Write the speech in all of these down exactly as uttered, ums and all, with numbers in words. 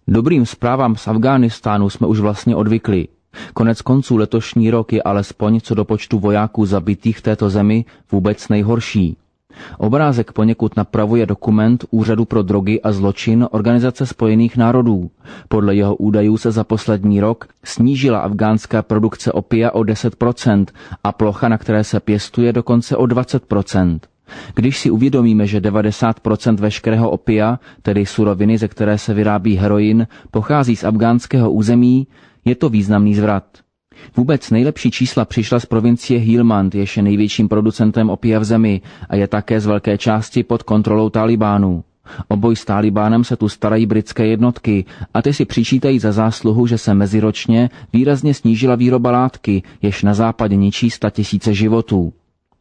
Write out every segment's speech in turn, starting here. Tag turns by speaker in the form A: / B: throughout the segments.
A: Dobrým zprávám z Afghánistánu jsme už vlastně odvykli. Konec konců letošní rok je alespoň co do počtu vojáků zabitých v této zemi vůbec nejhorší. Obrázek poněkud napravuje dokument Úřadu pro drogy a zločin Organizace spojených národů. Podle jeho údajů se za poslední rok snížila afgánská produkce opia o deset procent a plocha, na které se pěstuje, dokonce o dvacet procent. Když si uvědomíme, že devadesát procent veškerého opia, tedy suroviny, ze které se vyrábí heroin, pochází z afgánského území, je to významný zvrat. Vůbec nejlepší čísla přišla z provincie Helmand, jež je největším producentem opia v zemi a je také z velké části pod kontrolou Talibánů. O boj s Talibánem se tu starají britské jednotky a ty si přičítají za zásluhu, že se meziročně výrazně snížila výroba látky, jež na západě ničí statisíce životů.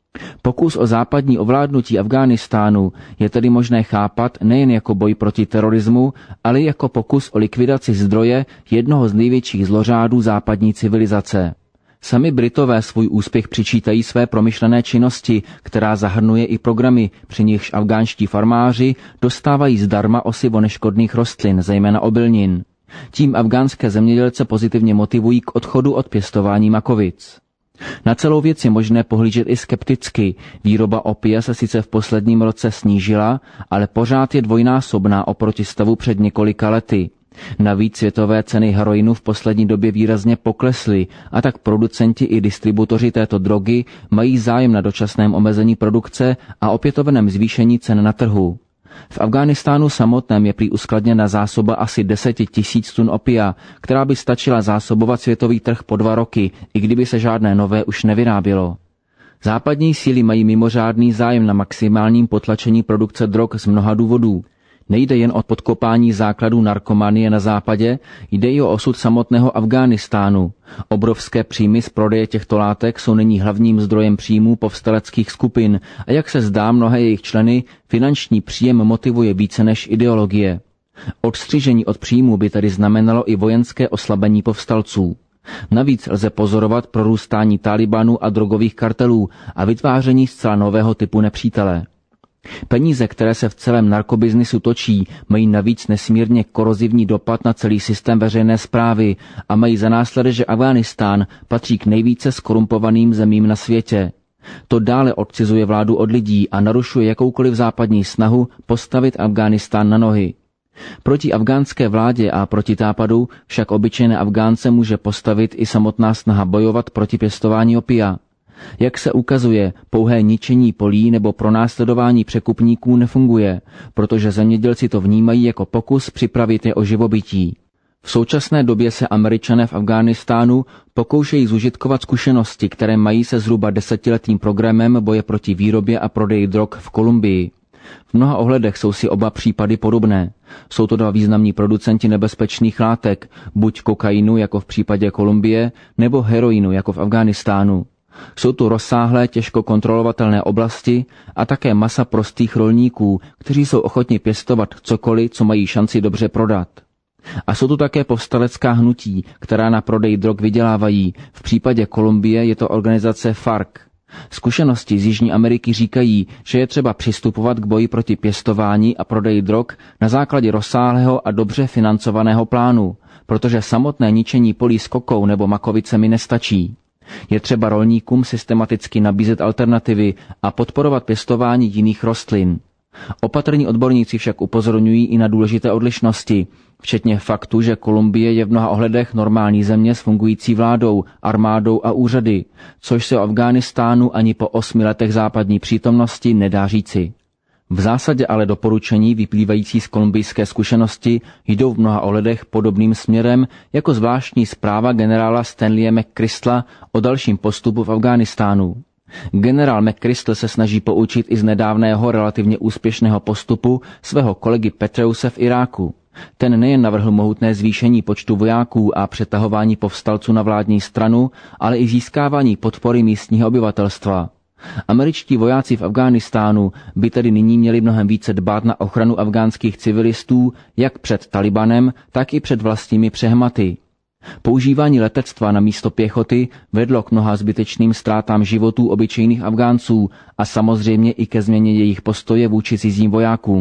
A: Pokus o západní ovládnutí Afghánistánu je tedy možné chápat nejen jako boj proti terorismu, ale jako pokus o likvidaci zdroje jednoho z největších zlořádů západní civilizace. Sami Britové svůj úspěch přičítají své promyšlené činnosti, která zahrnuje i programy, při nichž afgánští farmáři dostávají zdarma osivo neškodných rostlin, zejména obilnin. Tím afgánské zemědělce pozitivně motivují k odchodu od pěstování makovic. Na celou věc je možné pohlížet i skepticky. Výroba opia se sice v posledním roce snížila, ale pořád je dvojnásobná oproti stavu před několika lety. Navíc světové ceny heroinu v poslední době výrazně poklesly a tak producenti i distributoři této drogy mají zájem na dočasném omezení produkce a opětovném zvýšení cen na trhu. V Afghánistánu samotném je prý uskladněna zásoba asi deset tisíc tun opia, která by stačila zásobovat světový trh po dva roky, i kdyby se žádné nové už nevyrábělo. Západní síly mají mimořádný zájem na maximálním potlačení produkce drog z mnoha důvodů. Nejde jen o podkopání základů narkomanie na západě, jde i o osud samotného Afghánistánu. Obrovské příjmy z prodeje těchto látek jsou nyní hlavním zdrojem příjmů povstaleckých skupin a jak se zdá mnohé jejich členy, finanční příjem motivuje více než ideologie. Odstřižení od příjmů by tedy znamenalo i vojenské oslabení povstalců. Navíc lze pozorovat prorůstání Talibanu a drogových kartelů a vytváření zcela nového typu nepřítele. Peníze, které se v celém narkobiznisu točí, mají navíc nesmírně korozivní dopad na celý systém veřejné správy a mají za následek, že Afghánistán patří k nejvíce skorumpovaným zemím na světě. To dále odcizuje vládu od lidí a narušuje jakoukoliv západní snahu postavit Afghánistán na nohy. Proti afgánské vládě a proti Tápadu však obyčejné Afgánce může postavit i samotná snaha bojovat proti pěstování opia. Jak se ukazuje, pouhé ničení polí nebo pronásledování překupníků nefunguje, protože zemědělci to vnímají jako pokus připravit je o živobytí. V současné době se Američané v Afghánistánu pokoušejí zužitkovat zkušenosti, které mají se zhruba desetiletým programem boje proti výrobě a prodeji drog v Kolumbii. V mnoha ohledech jsou si oba případy podobné. Jsou to dva významní producenti nebezpečných látek, buď kokainu jako v případě Kolumbie, nebo heroinu jako v Afghánistánu. Jsou tu rozsáhlé, těžko kontrolovatelné oblasti a také masa prostých rolníků, kteří jsou ochotni pěstovat cokoliv, co mají šanci dobře prodat. A jsou tu také povstalecká hnutí, která na prodej drog vydělávají. V případě Kolumbie je to organizace F A R C. Zkušenosti z Jižní Ameriky říkají, že je třeba přistupovat k boji proti pěstování a prodeji drog na základě rozsáhlého a dobře financovaného plánu, protože samotné ničení polí s kokou nebo makovicemi nestačí. Je třeba rolníkům systematicky nabízet alternativy a podporovat pěstování jiných rostlin. Opatrní odborníci však upozorňují i na důležité odlišnosti, včetně faktu, že Kolumbie je v mnoha ohledech normální země s fungující vládou, armádou a úřady, což se o Afghánistánu ani po osmi letech západní přítomnosti nedá říci. V zásadě ale doporučení vyplývající z kolumbijské zkušenosti jdou v mnoha ohledech podobným směrem jako zvláštní zpráva generála Stanleye McChrystla o dalším postupu v Afghánistánu. Generál McChrystal se snaží poučit i z nedávného relativně úspěšného postupu svého kolegy Petraeuse v Iráku. Ten nejen navrhl mohutné zvýšení počtu vojáků a přetahování povstalců na vládní stranu, ale i získávání podpory místního obyvatelstva. Američtí vojáci v Afghánistánu by tedy nyní měli mnohem více dbát na ochranu afgánských civilistů jak před Talibanem, tak i před vlastními přehmaty. Používání letectva na místo pěchoty vedlo k mnoha zbytečným ztrátám životů obyčejných Afgánců a samozřejmě i ke změně jejich postoje vůči cizím vojákům.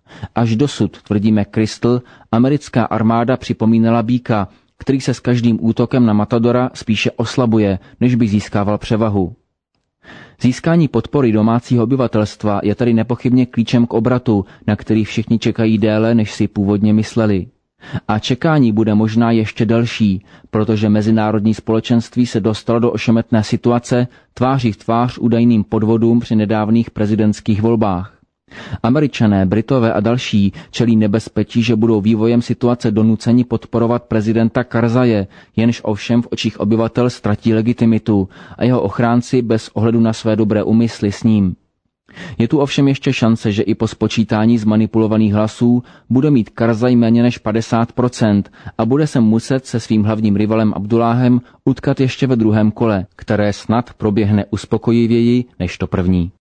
A: Až dosud, tvrdí McChrystal, americká armáda připomínala býka, který se s každým útokem na Matadora spíše oslabuje, než by získával převahu. Získání podpory domácího obyvatelstva je tedy nepochybně klíčem k obratu, na který všichni čekají déle, než si původně mysleli. A čekání bude možná ještě delší, protože mezinárodní společenství se dostalo do ošemetné situace tváří v tvář údajným podvodům při nedávných prezidentských volbách. Američané, Britové a další čelí nebezpečí, že budou vývojem situace donuceni podporovat prezidenta Karzaje, jenž ovšem v očích obyvatel ztratí legitimitu a jeho ochránci bez ohledu na své dobré úmysly s ním. Je tu ovšem ještě šance, že i po spočítání zmanipulovaných hlasů bude mít Karzaj méně než padesát procent a bude se muset se svým hlavním rivalem Abdulláhem utkat ještě ve druhém kole, které snad proběhne uspokojivěji než to první.